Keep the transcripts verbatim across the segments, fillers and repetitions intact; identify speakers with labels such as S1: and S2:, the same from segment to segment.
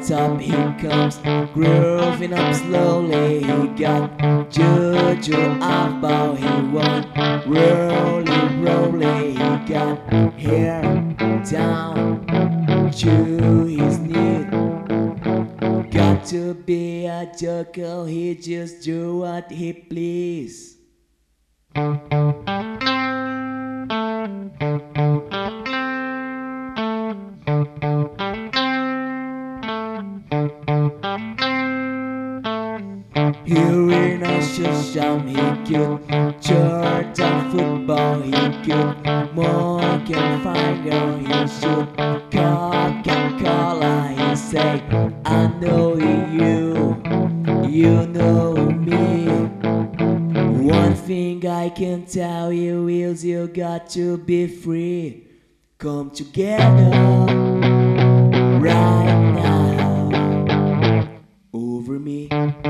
S1: top he comes, grooving up slowly. He got juju about he won, rolling, rolling. He got hair down to his knee. Got to be a joker, he just do what he please. Here in a sham, he good. Jordan football, he good. Morgan Fire, he shoot. Cock and collar, he say, I know you, you know me. One thing I can tell you is you got to be free. Come together right now over me.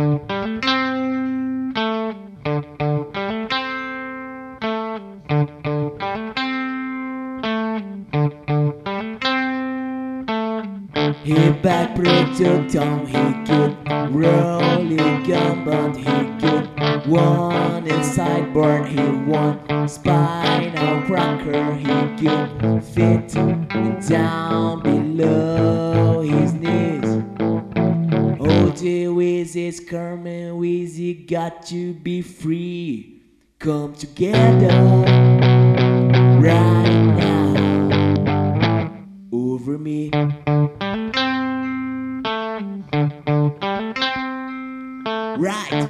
S1: He back to town, he good. Rolling gun, but he good. One inside burn, he won. Spinal cracker, he good. Fit down below his knees. O J Wizzy's coming, Wizzy got to be free. Come together right now over me. Right.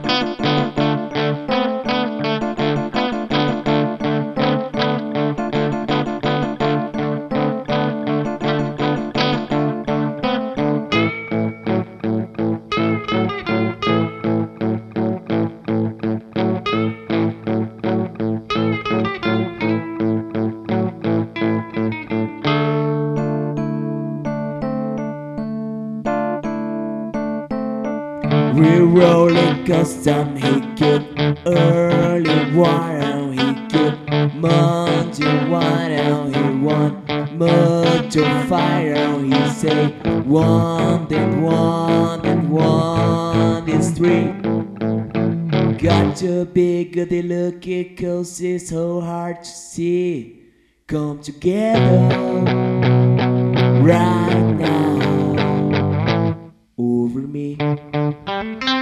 S1: We rolling custom, he good. Early water, he good. Monday water, he won. Motor fire, he say. One, then one, then one is three. Got to be good looking, cause it's so hard to see. Come together right now over me.